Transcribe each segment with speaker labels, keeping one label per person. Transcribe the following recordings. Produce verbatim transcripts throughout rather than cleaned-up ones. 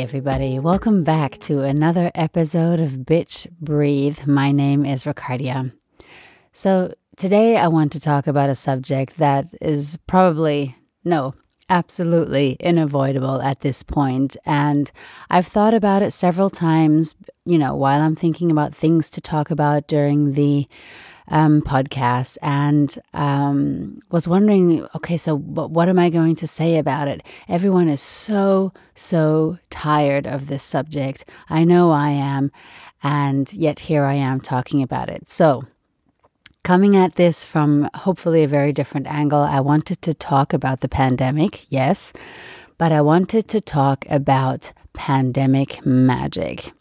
Speaker 1: Hey everybody, welcome back to another episode of Bitch Breathe. My name is Ricardia. So today I want to talk about a subject that is probably, no, absolutely unavoidable at this point. And I've thought about it several times, you know, while I'm thinking about things to talk about during the um, podcast, and um, was wondering, okay, so what, what am I going to say about it? Everyone is so, so tired of this subject. I know I am, and yet here I am talking about it. So coming at this from hopefully a very different angle, I wanted to talk about the pandemic, yes, but I wanted to talk about pandemic magic.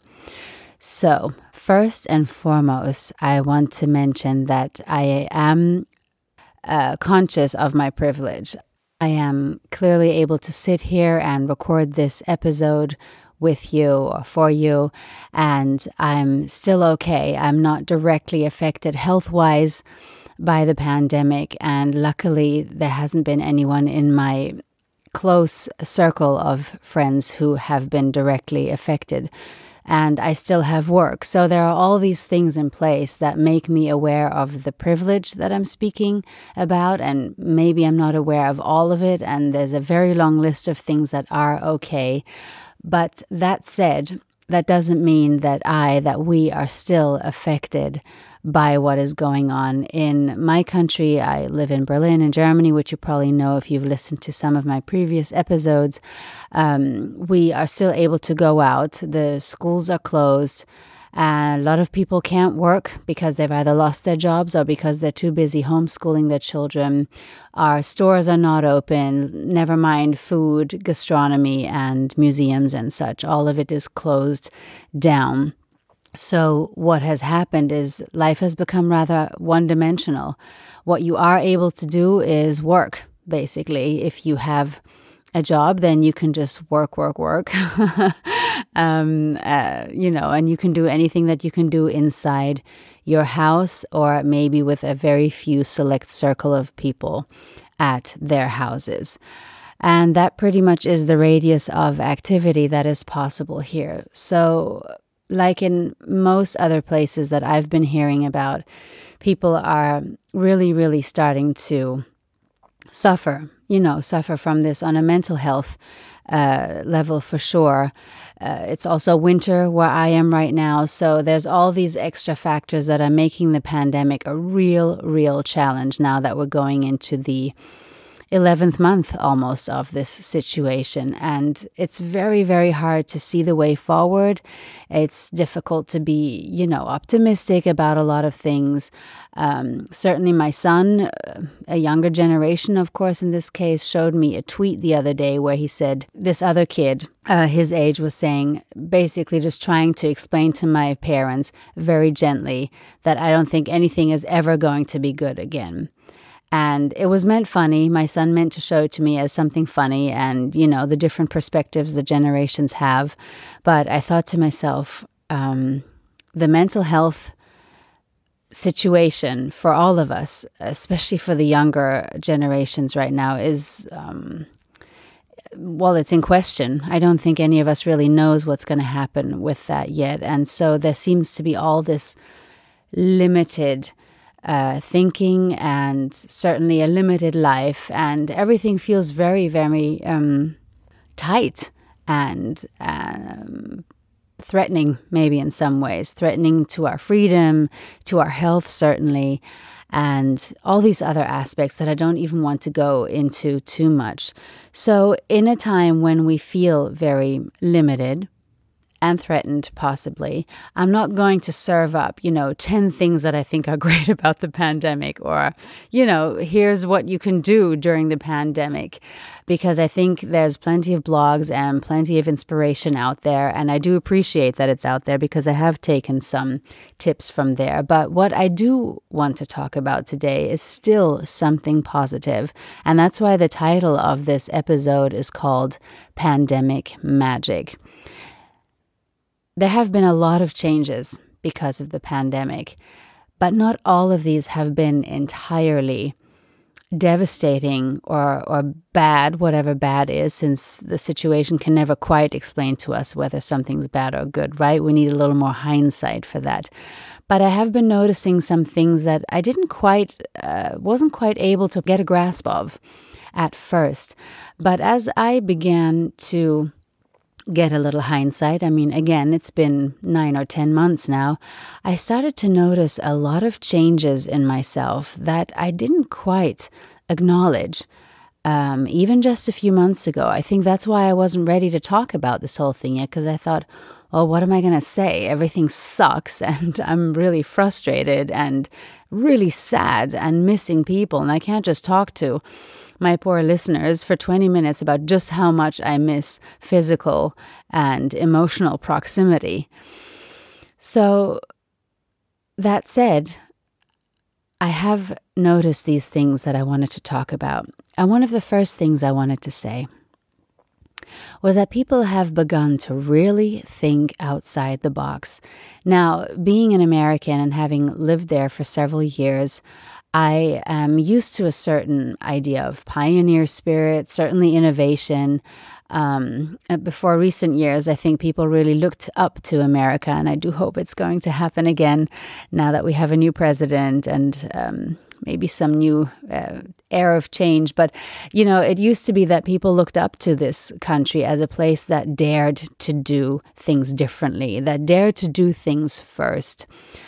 Speaker 1: So first and foremost, I want to mention that I am uh, conscious of my privilege. I am clearly able to sit here and record this episode with you or for you, and I'm still okay. I'm not directly affected health-wise by the pandemic, and luckily there hasn't been anyone in my close circle of friends who have been directly affected. And I still have work. So there are all these things in place that make me aware of the privilege that I'm speaking about, and maybe I'm not aware of all of it, and there's a very long list of things that are okay. But that said, that doesn't mean that I, that we are still affected by what is going on in my country. I live in Berlin, in Germany, which you probably know if you've listened to some of my previous episodes. Um, we are still able to go out. The schools are closed. And a lot of people can't work because they've either lost their jobs or because they're too busy homeschooling their children. Our stores are not open, never mind food, gastronomy, and museums and such. All of it is closed down. So what has happened is life has become rather one-dimensional. What you are able to do is work, basically. If you have a job, then you can just work, work, work. um, uh, you know, and you can do anything that you can do inside your house, or maybe with a very few select circle of people at their houses. And that pretty much is the radius of activity that is possible here. So like in most other places that I've been hearing about, people are really, really starting to suffer, you know, suffer from this on a mental health uh, level for sure. Uh, it's also winter where I am right now. So there's all these extra factors that are making the pandemic a real, real challenge now that we're going into the eleventh month almost of this situation. And it's very, very hard to see the way forward. It's difficult to be, you know, optimistic about a lot of things. Um, certainly my son, a younger generation, of course, in this case, showed me a tweet the other day where he said this other kid, uh, his age, was saying, basically just trying to explain to my parents very gently that I don't think anything is ever going to be good again. And it was meant funny. My son meant to show it to me as something funny and, you know, the different perspectives the generations have. But I thought to myself, um, the mental health situation for all of us, especially for the younger generations right now, is, um, well, it's in question. I don't think any of us really knows what's going to happen with that yet. And so there seems to be all this limited Uh, thinking and certainly a limited life, and everything feels very, very um, tight and um, threatening, maybe in some ways, threatening to our freedom, to our health, certainly, and all these other aspects that I don't even want to go into too much. So in a time when we feel very limited and threatened, possibly, I'm not going to serve up, you know, ten things that I think are great about the pandemic, or, you know, here's what you can do during the pandemic, because I think there's plenty of blogs and plenty of inspiration out there, and I do appreciate that it's out there because I have taken some tips from there. But what I do want to talk about today is still something positive, and that's why the title of this episode is called Pandemic Magic. There have been a lot of changes because of the pandemic, but not all of these have been entirely devastating or or bad, whatever bad is, since the situation can never quite explain to us whether something's bad or good, right? We need a little more hindsight for that. But I have been noticing some things that I didn't quite, uh, wasn't quite able to get a grasp of at first. But as I began to get a little hindsight, I mean, again, it's been nine or ten months now, I started to notice a lot of changes in myself that I didn't quite acknowledge, um, even just a few months ago. I think that's why I wasn't ready to talk about this whole thing yet, because I thought, well, what am I going to say? Everything sucks, and I'm really frustrated and really sad and missing people, and I can't just talk to my poor listeners for twenty minutes about just how much I miss physical and emotional proximity. So that said, I have noticed these things that I wanted to talk about. And one of the first things I wanted to say was that people have begun to really think outside the box. Now, being an American and having lived there for several years, I am used to a certain idea of pioneer spirit, certainly innovation. Um, before recent years, I think people really looked up to America, and I do hope it's going to happen again now that we have a new president and um, maybe some new uh, air of change. But, you know, it used to be that people looked up to this country as a place that dared to do things differently, that dared to do things first.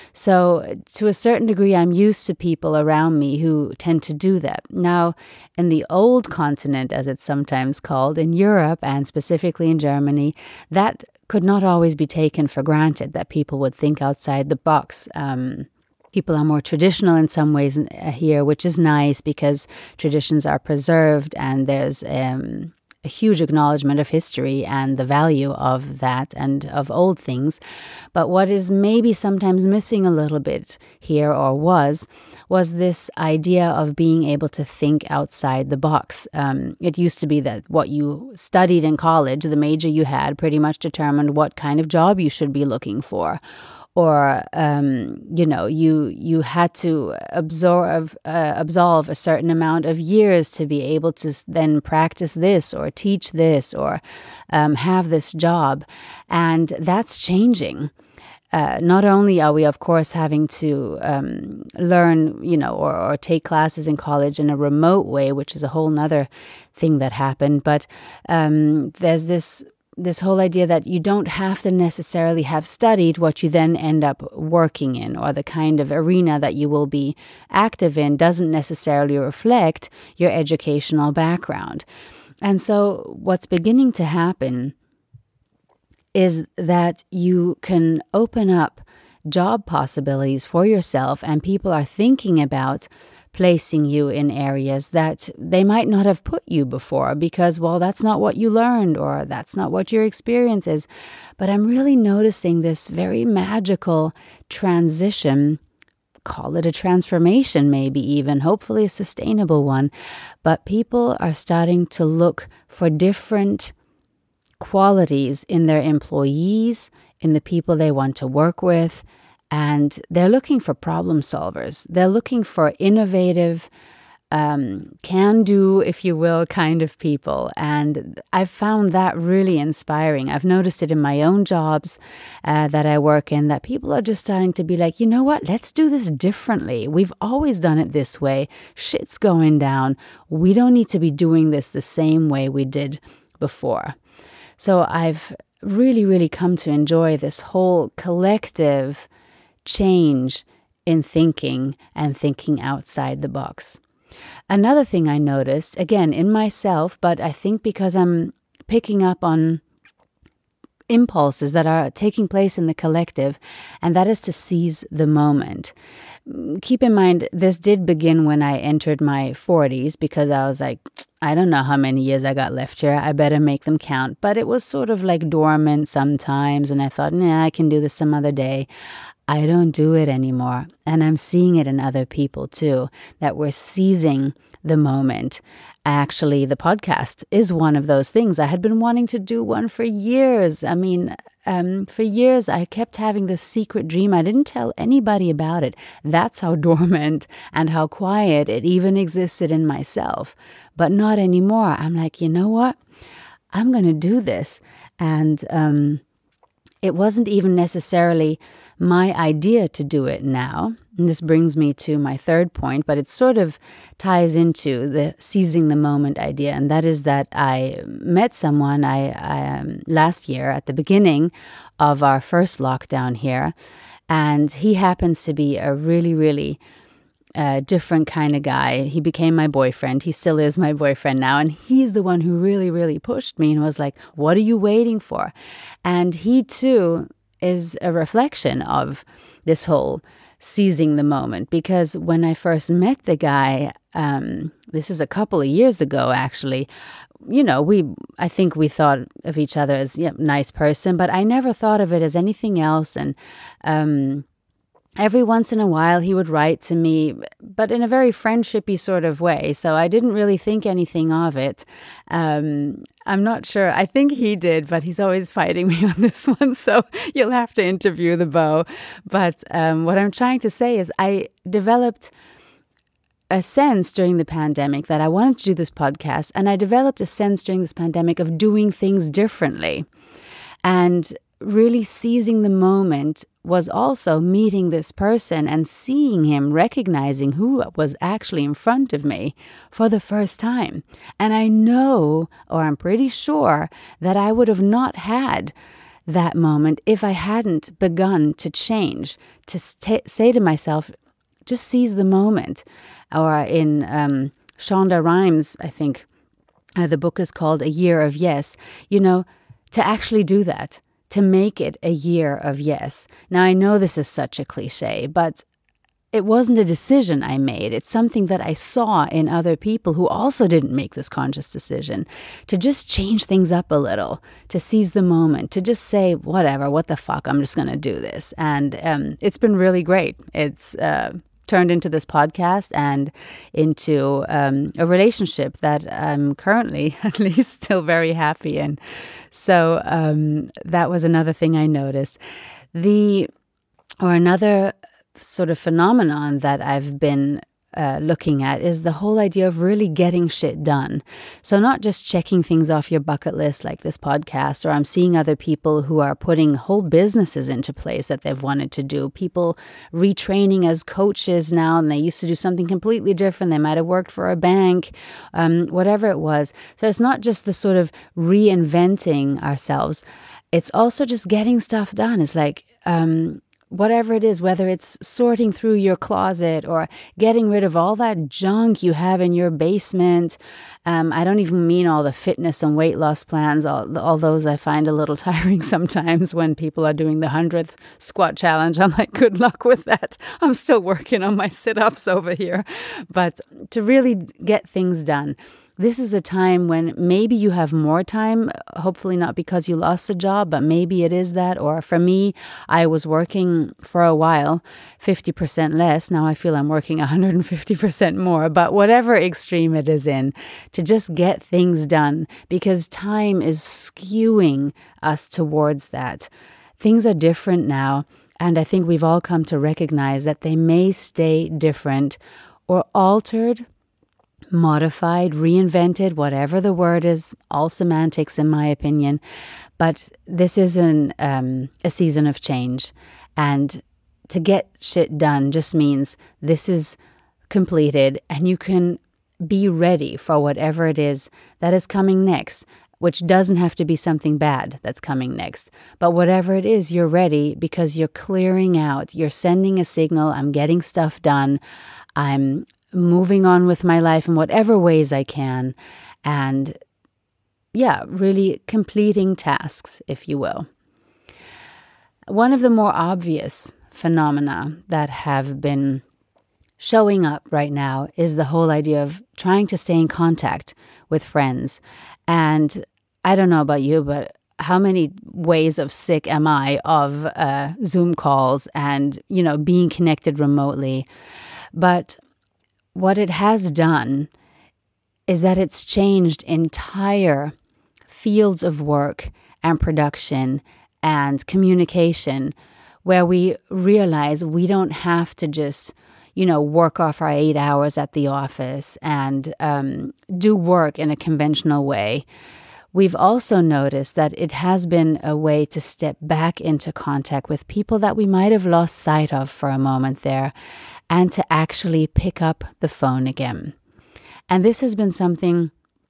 Speaker 1: So to a certain degree, I'm used to people around me who tend to do that. Now, in the old continent, as it's sometimes called, in Europe and specifically in Germany, that could not always be taken for granted, that people would think outside the box. Um, people are more traditional in some ways here, which is nice because traditions are preserved and there's um, a huge acknowledgement of history and the value of that and of old things. But what is maybe sometimes missing a little bit here, or was, was this idea of being able to think outside the box. Um, it used to be that what you studied in college, the major you had, pretty much determined what kind of job you should be looking for. Or, um, you know, you you had to absorb, uh, absolve a certain amount of years to be able to then practice this or teach this or um, have this job. And that's changing. Uh, not only are we, of course, having to um, learn, you know, or, or take classes in college in a remote way, which is a whole nother thing that happened, but um, there's this this whole idea that you don't have to necessarily have studied what you then end up working in, or the kind of arena that you will be active in doesn't necessarily reflect your educational background. And so what's beginning to happen is that you can open up job possibilities for yourself, and people are thinking about placing you in areas that they might not have put you before because, well, that's not what you learned or that's not what your experience is. But I'm really noticing this very magical transition, call it a transformation, maybe even, hopefully a sustainable one. But people are starting to look for different qualities in their employees, in the people they want to work with. And they're looking for problem solvers. They're looking for innovative, um, can-do, if you will, kind of people. And I've found that really inspiring. I've noticed it in my own jobs uh, that I work in, that people are just starting to be like, you know what, let's do this differently. We've always done it this way. Shit's going down. We don't need to be doing this the same way we did before. So I've really, really come to enjoy this whole collective change in thinking and thinking outside the box. Another thing I noticed, again, in myself, but I think because I'm picking up on impulses that are taking place in the collective, and that is to seize the moment. Keep in mind, this did begin when I entered my forties, because I was like, I don't know how many years I got left here. I better make them count. But it was sort of like dormant sometimes, and I thought, nah, I can do this some other day. I don't do it anymore. And I'm seeing it in other people too, that we're seizing the moment. Actually, the podcast is one of those things. I had been wanting to do one for years. I mean, um, for years, I kept having this secret dream. I didn't tell anybody about it. That's how dormant and how quiet it even existed in myself. But not anymore. I'm like, you know what? I'm going to do this. And um, it wasn't even necessarily my idea to do it now. And this brings me to my third point, but it sort of ties into the seizing the moment idea. And that is that I met someone I, I um, last year at the beginning of our first lockdown here. And he happens to be a really, really uh, different kind of guy. He became my boyfriend. He still is my boyfriend now. And he's the one who really, really pushed me and was like, what are you waiting for? And he too is a reflection of this whole seizing the moment, because when I first met the guy, um, this is a couple of years ago, actually, you know, we, I think we thought of each other as yeah, nice person, but I never thought of it as anything else. And, um, every once in a while he would write to me, but in a very friendshipy sort of way. So I didn't really think anything of it. Um, I'm not sure. I think he did, but he's always fighting me on this one. So you'll have to interview the beau. But um, what I'm trying to say is I developed a sense during the pandemic that I wanted to do this podcast. And I developed a sense during this pandemic of doing things differently. And really seizing the moment was also meeting this person and seeing him, recognizing who was actually in front of me for the first time. And I know, or I'm pretty sure, that I would have not had that moment if I hadn't begun to change, to st- say to myself, just seize the moment. Or in um, Shonda Rhimes, I think uh, the book is called A Year of Yes, you know, to actually do that. To make it a year of yes. Now, I know this is such a cliche, but it wasn't a decision I made. It's something that I saw in other people who also didn't make this conscious decision, to just change things up a little, to seize the moment, to just say, whatever, what the fuck, I'm just going to do this. And um, it's been really great. It's uh, turned into this podcast and into um, a relationship that I'm currently at least still very happy in. So um, that was another thing I noticed. The or another sort of phenomenon that I've been uh, looking at is the whole idea of really getting shit done. So not just checking things off your bucket list like this podcast, or I'm seeing other people who are putting whole businesses into place that they've wanted to do. People retraining as coaches now, and they used to do something completely different. They might have worked for a bank, um, whatever it was. So it's not just the sort of reinventing ourselves. It's also just getting stuff done. It's like, um, whatever it is, whether it's sorting through your closet or getting rid of all that junk you have in your basement. Um, I don't even mean all the fitness and weight loss plans. All, all those I find a little tiring sometimes when people are doing the hundredth squat challenge. I'm like, good luck with that. I'm still working on my sit-ups over here. But to really get things done, this is a time when maybe you have more time, hopefully not because you lost a job, but maybe it is that. Or for me, I was working for a while, fifty percent less. Now I feel I'm working one hundred fifty percent more, but whatever extreme it is in, to just get things done, because time is skewing us towards that. Things are different now, and I think we've all come to recognize that they may stay different or altered, modified, reinvented, whatever the word is, all semantics in my opinion. But this is an, um, a season of change. And to get shit done just means this is completed and you can be ready for whatever it is that is coming next, which doesn't have to be something bad that's coming next. But whatever it is, you're ready because you're clearing out. You're sending a signal. I'm getting stuff done. I'm moving on with my life in whatever ways I can, and yeah, really completing tasks, if you will. One of the more obvious phenomena that have been showing up right now is the whole idea of trying to stay in contact with friends. And I don't know about you, but how many ways of sick am I of uh, Zoom calls and, you know, being connected remotely? But what it has done is that it's changed entire fields of work and production and communication, where we realize we don't have to just, you know, work off our eight hours at the office and um, do work in a conventional way. We've also noticed that it has been a way to step back into contact with people that we might have lost sight of for a moment there, and to actually pick up the phone again. And this has been something,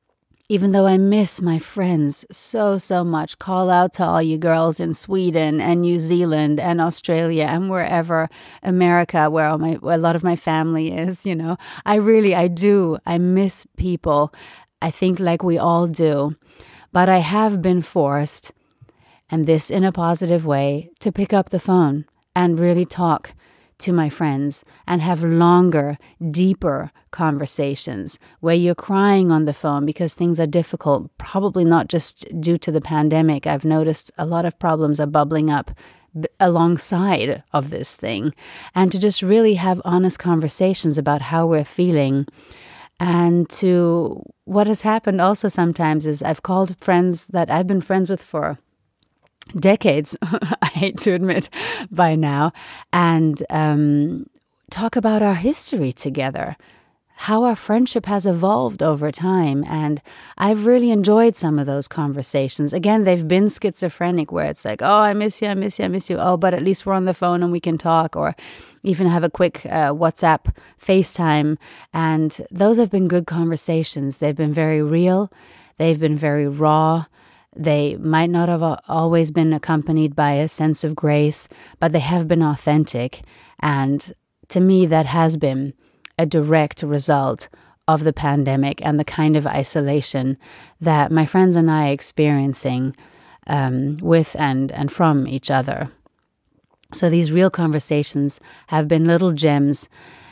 Speaker 1: even though I miss my friends so, so much, call out to all you girls in Sweden and New Zealand and Australia and wherever, America, where, all my, where a lot of my family is, you know. I really, I do. I miss people. I think like we all do. But I have been forced, and this in a positive way, to pick up the phone and really talk to my friends and have longer, deeper conversations where you're crying on the phone because things are difficult, probably not just due to the pandemic. I've noticed a lot of problems are bubbling up b- alongside of this thing. And to just really have honest conversations about how we're feeling. And to what has happened also sometimes is I've called friends that I've been friends with for decades, I hate to admit by now, and um, talk about our history together, how our friendship has evolved over time. And I've really enjoyed some of those conversations. Again, they've been schizophrenic, where it's like, oh, I miss you, I miss you, I miss you. Oh, but at least we're on the phone and we can talk, or even have a quick uh, WhatsApp, FaceTime. And those have been good conversations. They've been very real. They've been very raw. They might not have always been accompanied by a sense of grace, but they have been authentic. And to me, that has been a direct result of the pandemic and the kind of isolation that my friends and I are experiencing um, with and, and from each other. So these real conversations have been little gems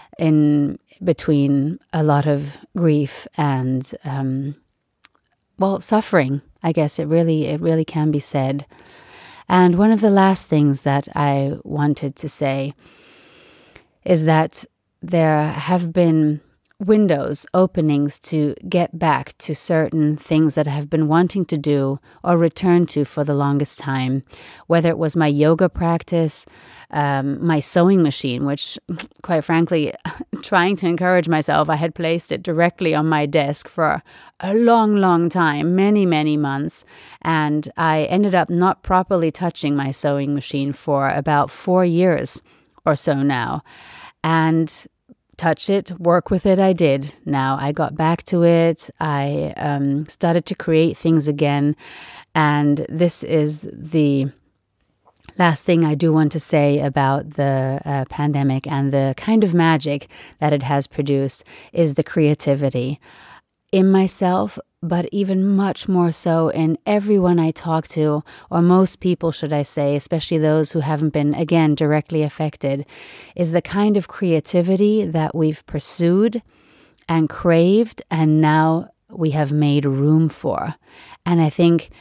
Speaker 1: in between a lot of grief and, um, well, suffering. I guess it really, it really can be said. And one of the last things that I wanted to say is that there have been windows, openings to get back to certain things that I have been wanting to do or return to for the longest time, whether it was my yoga practice, um, my sewing machine, which, quite frankly, trying to encourage myself, I had placed it directly on my desk for a long, long time, many, many months, and I ended up not properly touching my sewing machine for about four years or so now. And touch it, work with it, I did. Now I got back to it. I um, started to create things again. And this is the last thing I do want to say about the uh, pandemic and the kind of magic that it has produced is the creativity in myself, but even much more so in everyone I talk to, or most people, should I say, especially those who haven't been, again, directly affected, is the kind of creativity that we've pursued and craved, and now we have made room for. And I think,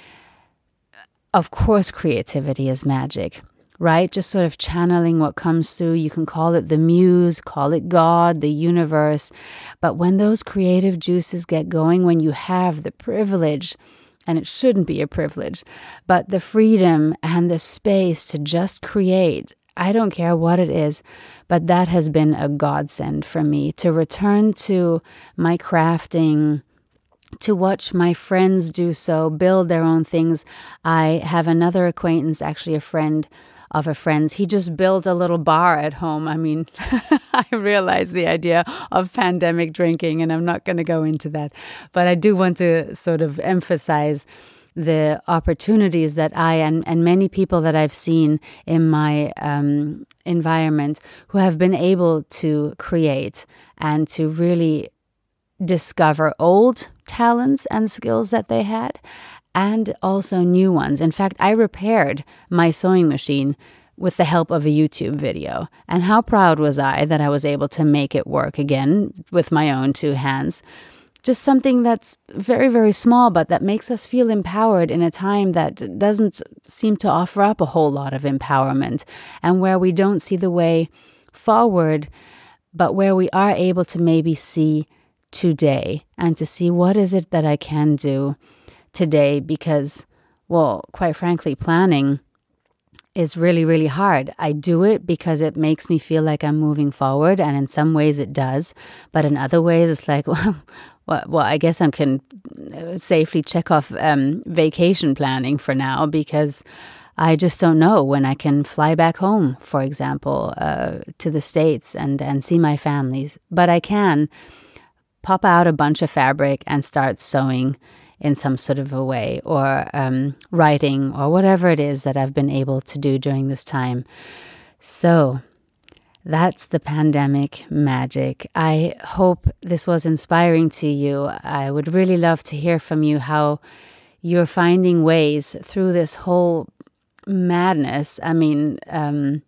Speaker 1: of course, creativity is magic, right? Just sort of channeling what comes through. You can call it the muse, call it God, the universe. But when those creative juices get going, when you have the privilege, and it shouldn't be a privilege, but the freedom and the space to just create, I don't care what it is, but that has been a godsend for me to return to my crafting, to watch my friends do so, build their own things. I have another acquaintance, actually a friend of a friend's. He just built a little bar at home. I mean, I realize the idea of pandemic drinking, and I'm not going to go into that. But I do want to sort of emphasize the opportunities that I and, and many people that I've seen in my um, environment who have been able to create and to really discover old talents and skills that they had, and also new ones. In fact, I repaired my sewing machine with the help of a YouTube video. And how proud was I that I was able to make it work again with my own two hands. Just something that's very, very small, but that makes us feel empowered in a time that doesn't seem to offer up a whole lot of empowerment, and where we don't see the way forward, but where we are able to maybe see today and to see what is it that I can do today, because, well, quite frankly, planning is really, really hard. I do it because it makes me feel like I'm moving forward, and in some ways it does. But in other ways, it's like, well, well, well I guess I can safely check off um, vacation planning for now, because I just don't know when I can fly back home, for example, uh, to the States and, and see my families. But I can pop out a bunch of fabric and start sewing in some sort of a way, or um, writing, or whatever it is that I've been able to do during this time. So that's the pandemic magic. I hope this was inspiring to you. I would really love to hear from you how you're finding ways through this whole madness. I mean, um,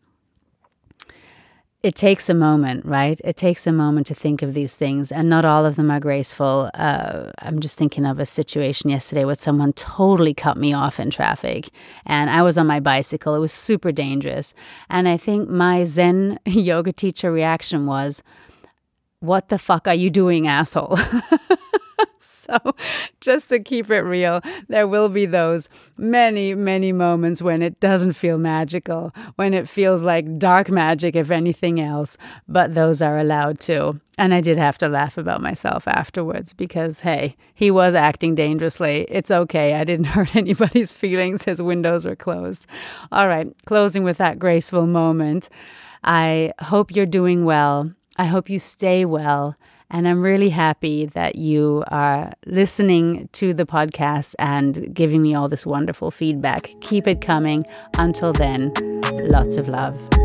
Speaker 1: it takes a moment, right? It takes a moment to think of these things, and not all of them are graceful. Uh, I'm just thinking of a situation yesterday where someone totally cut me off in traffic, and I was on my bicycle. It was super dangerous. And I think my Zen yoga teacher reaction was, "What the fuck are you doing, asshole?" So just to keep it real, there will be those many, many moments when it doesn't feel magical, when it feels like dark magic, if anything else, but those are allowed too. And I did have to laugh about myself afterwards because, hey, he was acting dangerously. It's okay. I didn't hurt anybody's feelings. His windows were closed. All right, closing with that graceful moment. I hope you're doing well. I hope you stay well. And I'm really happy that you are listening to the podcast and giving me all this wonderful feedback. Keep it coming. Until then, lots of love.